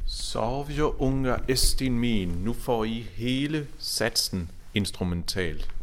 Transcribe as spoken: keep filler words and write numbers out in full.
Sovje unga est in min. Nu får I hele satsen instrumentalt.